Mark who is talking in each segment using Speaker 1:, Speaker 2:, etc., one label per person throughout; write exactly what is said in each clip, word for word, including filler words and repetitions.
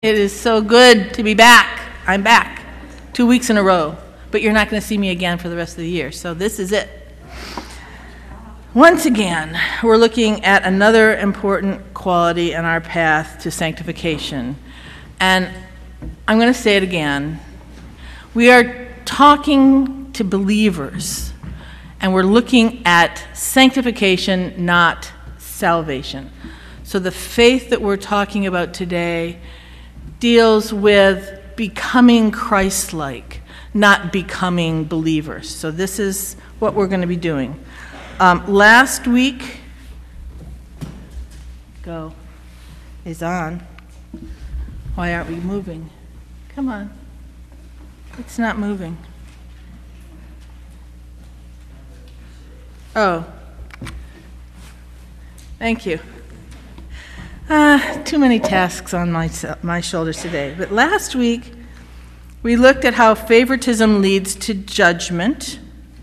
Speaker 1: It is so good to be back. I'm back two weeks in a row, but you're not going to see me again for the rest of the year, so this is it. Once again, we're looking at another important quality in our path to sanctification, and I'm going to say it again. We are talking to believers, and we're looking at sanctification, not salvation. So the faith that we're talking about today deals with becoming Christ-like, not becoming believers. So this is what we're going to be doing. Um, last week, go, is on. Why aren't we moving? Come on. It's not moving. Oh. Thank you. Uh, too many tasks on my my shoulders today. But last week, we looked at how favoritism leads to judgment,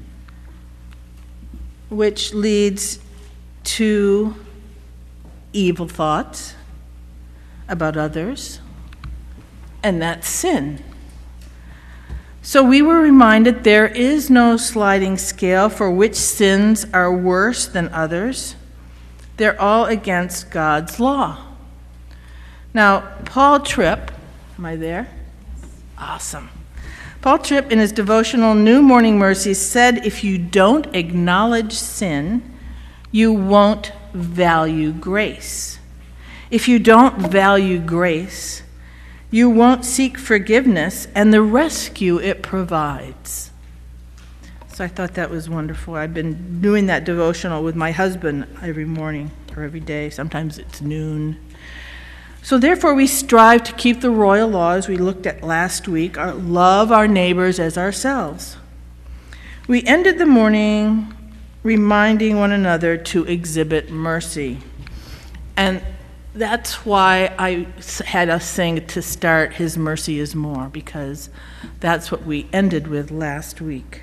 Speaker 1: which leads to evil thoughts about others, and that's sin. So we were reminded there is no sliding scale for which sins are worse than others. They're all against God's law. Now, Paul Tripp, am I there? Awesome. Paul Tripp, in his devotional New Morning Mercies, said if you don't acknowledge sin, you won't value grace. If you don't value grace, you won't seek forgiveness and the rescue it provides. So I thought that was wonderful. I've been doing that devotional with my husband every morning or every day. Sometimes it's noon. So therefore we strive to keep the royal laws we looked at last week, our, love our neighbors as ourselves. We ended the morning reminding one another to exhibit mercy. And that's why I had us sing to start His Mercy is More, because that's what we ended with last week.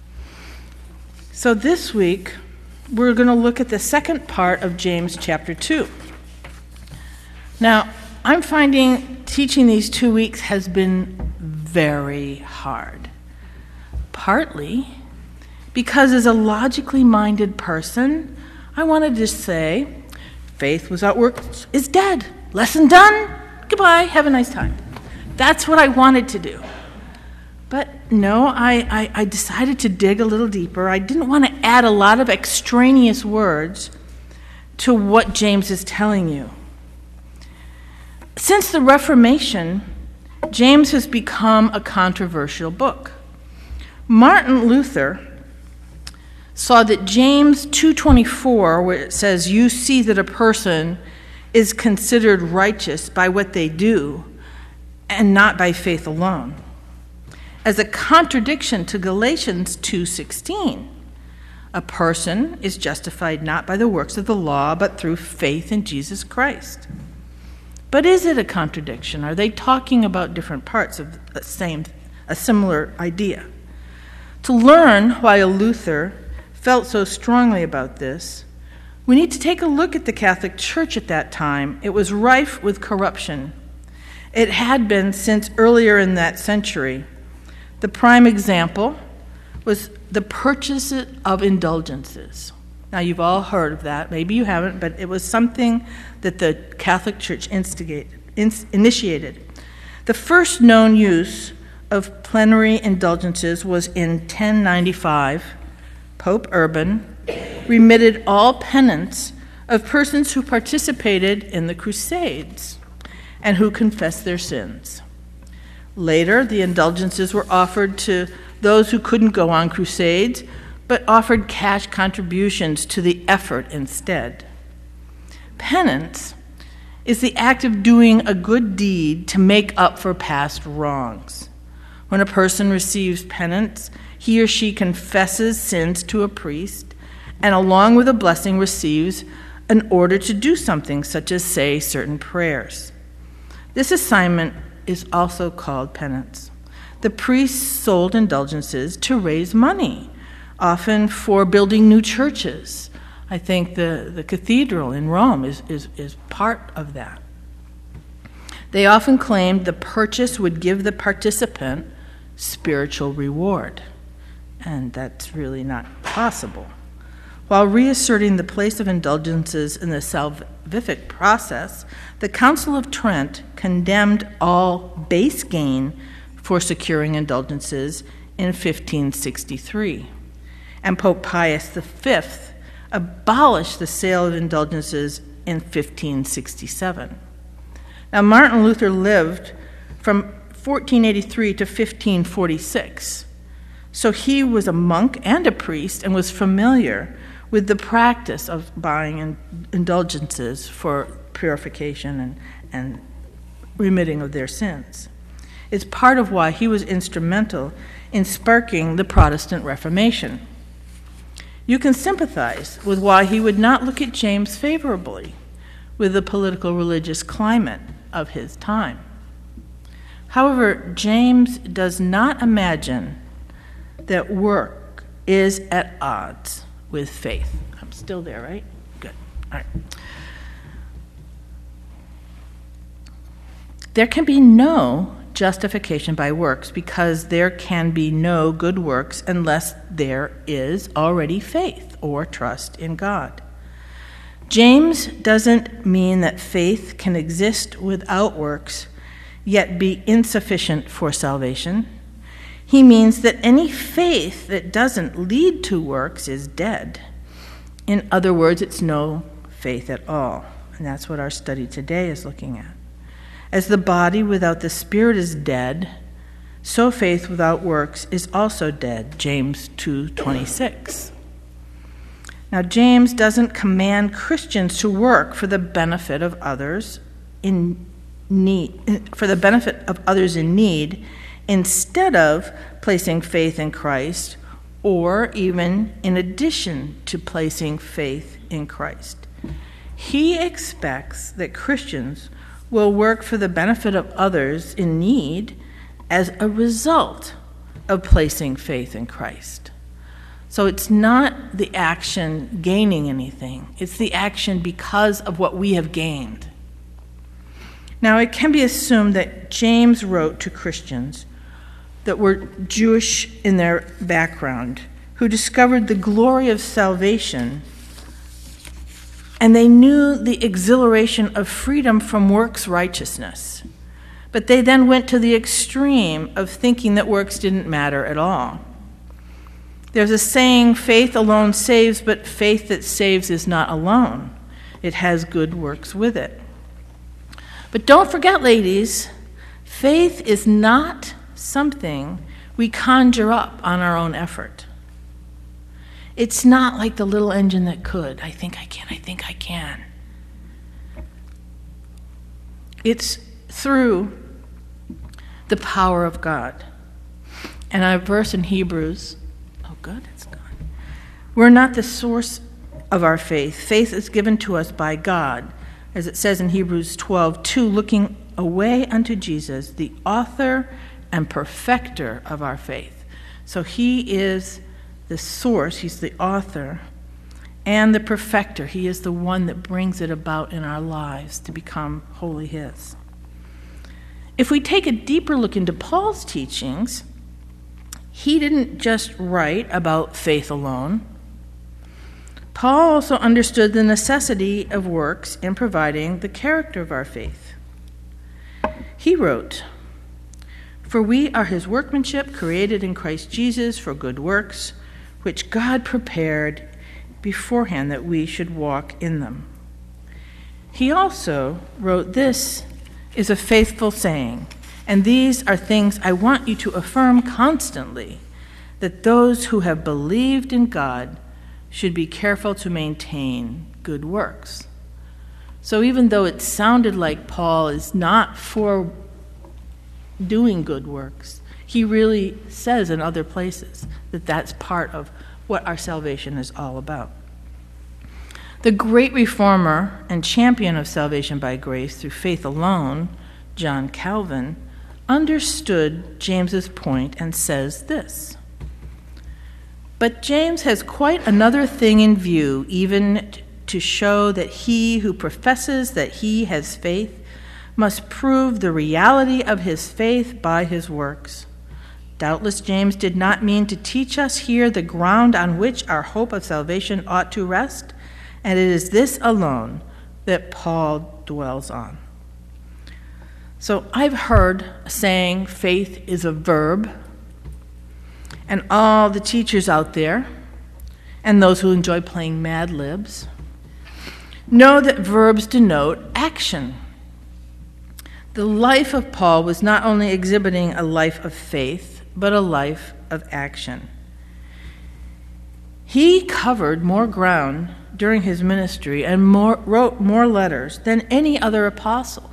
Speaker 1: So this week, we're going to look at the second part of James chapter two. Now, I'm finding teaching these two weeks has been very hard. Partly because as a logically minded person, I wanted to say, faith without works is dead. Lesson done. Goodbye. Have a nice time. That's what I wanted to do. But no, I, I, I decided to dig a little deeper. I didn't want to add a lot of extraneous words to what James is telling you. Since the Reformation, James has become a controversial book. Martin Luther saw that James two twenty-four, where it says, you see that a person is considered righteous by what they do and not by faith alone, as a contradiction to Galatians two sixteen. A person is justified not by the works of the law, but through faith in Jesus Christ. But is it a contradiction? Are they talking about different parts of the same, a similar idea? To learn why Luther felt so strongly about this, we need to take a look at the Catholic Church at that time. It was rife with corruption. It had been since earlier in that century. The prime example was the purchase of indulgences. Now, you've all heard of that. Maybe you haven't, but it was something that the Catholic Church instigated, in, initiated. The first known use of plenary indulgences was in ten ninety-five. Pope Urban remitted all penance of persons who participated in the Crusades and who confessed their sins. Later, the indulgences were offered to those who couldn't go on crusades, but offered cash contributions to the effort instead. Penance is the act of doing a good deed to make up for past wrongs. When a person receives penance, he or she confesses sins to a priest, and along with a blessing receives an order to do something, such as say certain prayers. This assignment is also called penance. The priests sold indulgences to raise money, often for building new churches. I think the, the cathedral in Rome is, is, is part of that. They often claimed the purchase would give the participant spiritual reward, and that's really not possible. While reasserting the place of indulgences in the salvific process, the Council of Trent condemned all base gain for securing indulgences in fifteen sixty-three, and Pope Pius the Fifth abolished the sale of indulgences in fifteen sixty-seven. Now, Martin Luther lived from fourteen eighty-three to fifteen forty-six, so he was a monk and a priest and was familiar with the practice of buying in, indulgences for purification and, and remitting of their sins. It's part of why he was instrumental in sparking the Protestant Reformation. You can sympathize with why he would not look at James favorably with the political religious climate of his time. However, James does not imagine that work is at odds with faith. I'm still there, right? Good. All right. There can be no justification by works because there can be no good works unless there is already faith or trust in God. James doesn't mean that faith can exist without works, yet be insufficient for salvation. He means that any faith that doesn't lead to works is dead. In other words, it's no faith at all. And that's what our study today is looking at. As the body without the spirit is dead, so faith without works is also dead. James two twenty-six. Now, James doesn't command Christians to work for the benefit of others in need, for the benefit of others in need, instead of placing faith in Christ, or even in addition to placing faith in Christ. He expects that Christians will work for the benefit of others in need as a result of placing faith in Christ. So it's not the action gaining anything, it's the action because of what we have gained. Now, it can be assumed that James wrote to Christians that were Jewish in their background, who discovered the glory of salvation, and they knew the exhilaration of freedom from works righteousness. But they then went to the extreme of thinking that works didn't matter at all. There's a saying, faith alone saves, but faith that saves is not alone. It has good works with it. But don't forget, ladies, faith is not something we conjure up on our own effort. It's not like the little engine that could. I think I can, I think I can. It's through the power of God. And a verse in Hebrews, oh good, it's gone. We're not the source of our faith. Faith is given to us by God, as it says in Hebrews twelve two, looking away unto Jesus, the author and perfecter of our faith. So he is the source, he's the author, and the perfecter. He is the one that brings it about in our lives to become wholly his. If we take a deeper look into Paul's teachings, he didn't just write about faith alone. Paul also understood the necessity of works in providing the character of our faith. He wrote, "For we are his workmanship, created in Christ Jesus for good works, which God prepared beforehand that we should walk in them." He also wrote, "This is a faithful saying, and these are things I want you to affirm constantly, that those who have believed in God should be careful to maintain good works." So even though it sounded like Paul is not for doing good works, he really says in other places that that's part of what our salvation is all about. The great reformer and champion of salvation by grace through faith alone, John Calvin, understood James's point and says this: "But James has quite another thing in view, even to show that he who professes that he has faith, must prove the reality of his faith by his works. Doubtless James did not mean to teach us here the ground on which our hope of salvation ought to rest, and it is this alone that Paul dwells on. So I've heard saying faith is a verb, and all the teachers out there, and those who enjoy playing Mad Libs, know that verbs denote action. The life of Paul was not only exhibiting a life of faith, but a life of action. He covered more ground during his ministry and more, wrote more letters than any other apostle.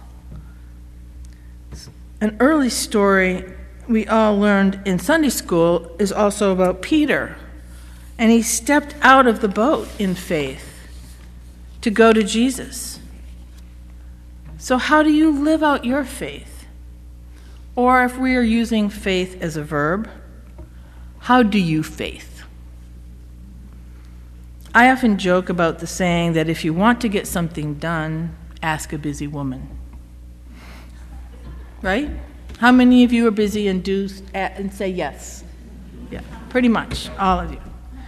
Speaker 1: An early story we all learned in Sunday school is also about Peter, and he stepped out of the boat in faith to go to Jesus. So how do you live out your faith? Or if we are using faith as a verb, how do you faith? I often joke about the saying that if you want to get something done, ask a busy woman. Right? How many of you are busy and do and say yes? Yeah, pretty much, all of you.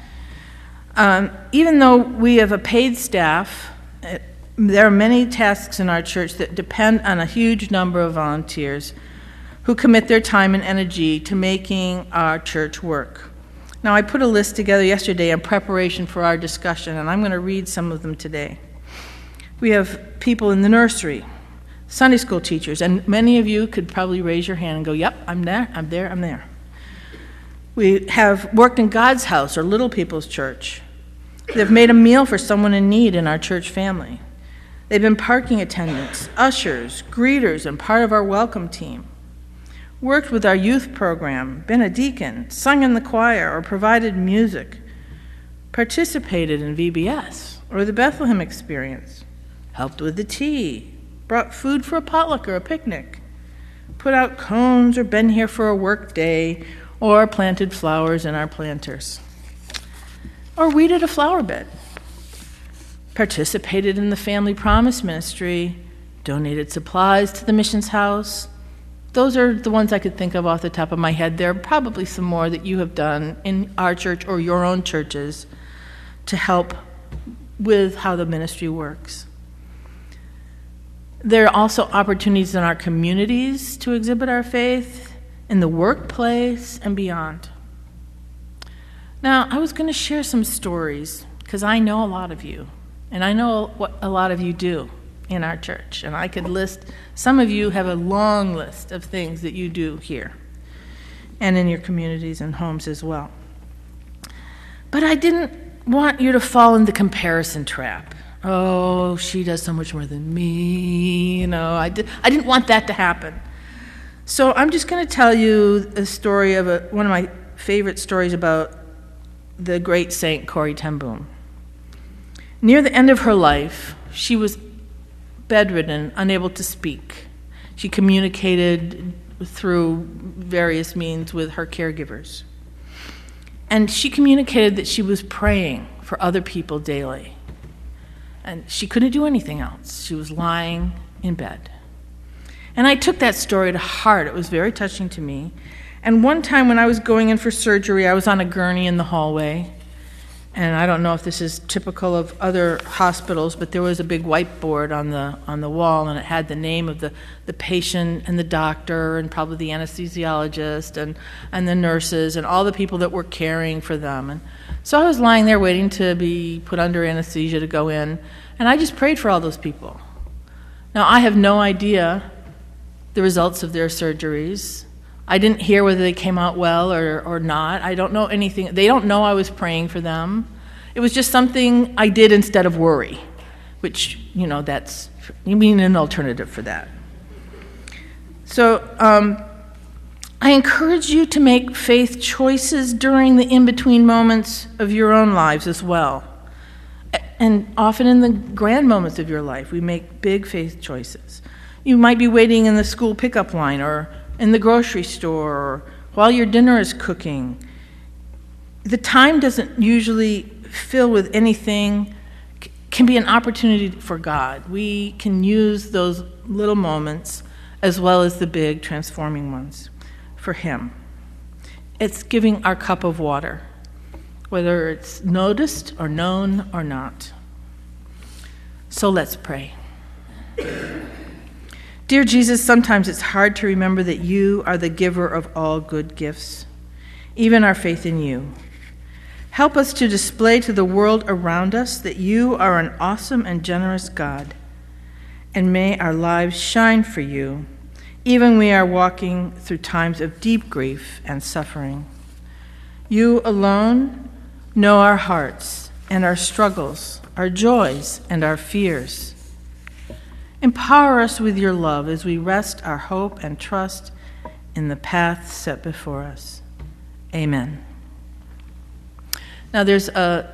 Speaker 1: Um, even though we have a paid staff, it, there are many tasks in our church that depend on a huge number of volunteers who commit their time and energy to making our church work. Now, I put a list together yesterday in preparation for our discussion, and I'm going to read some of them today. We have people in the nursery, Sunday school teachers, and many of you could probably raise your hand and go, yep, I'm there, I'm there, I'm there. We have worked in God's house or Little People's Church. They've made a meal for someone in need in our church family. They've been parking attendants, ushers, greeters, and part of our welcome team. Worked with our youth program, been a deacon, sung in the choir, or provided music, participated in V B S or the Bethlehem Experience, helped with the tea, brought food for a potluck or a picnic, put out cones or been here for a work day, or planted flowers in our planters, or weeded a flower bed, participated in the Family Promise Ministry, donated supplies to the missions house. Those are the ones I could think of off the top of my head. There are probably some more that you have done in our church or your own churches to help with how the ministry works. There are also opportunities in our communities to exhibit our faith, in the workplace, and beyond. Now, I was going to share some stories because I know a lot of you, and I know what a lot of you do in our church, and I could list, some of you have a long list of things that you do here and in your communities and homes as well. But I didn't want you to fall in the comparison trap. Oh, she does so much more than me, you know, I, did, I didn't want that to happen. So I'm just going to tell you a story of a, one of my favorite stories about the great Saint Corrie ten Boom. Near the end of her life, she was bedridden, unable to speak. She communicated through various means with her caregivers. And she communicated that she was praying for other people daily. And she couldn't do anything else. She was lying in bed. And I took that story to heart. It was very touching to me. And one time when I was going in for surgery, I was on a gurney in the hallway. And I don't know if this is typical of other hospitals, but there was a big whiteboard on the on the wall, and it had the name of the, the patient and the doctor and probably the anesthesiologist and, and the nurses and all the people that were caring for them. And so I was lying there waiting to be put under anesthesia to go in, and I just prayed for all those people. Now, I have no idea the results of their surgeries. I didn't hear whether they came out well or, or not. I don't know anything. They don't know I was praying for them. It was just something I did instead of worry, which, you know, that's, you mean an alternative for that. So um, I encourage you to make faith choices during the in-between moments of your own lives as well. And often in the grand moments of your life, we make big faith choices. You might be waiting in the school pickup line or in the grocery store, or while your dinner is cooking. The time doesn't usually fill with anything, can be an opportunity for God. We can use those little moments as well as the big transforming ones for him. It's giving our cup of water, whether it's noticed or known or not. So let's pray. Dear Jesus, sometimes it's hard to remember that you are the giver of all good gifts, even our faith in you. Help us to display to the world around us that you are an awesome and generous God, and may our lives shine for you, even when we are walking through times of deep grief and suffering. You alone know our hearts and our struggles, our joys and our fears. Empower us with your love as we rest our hope and trust in the path set before us. Amen. Now there's a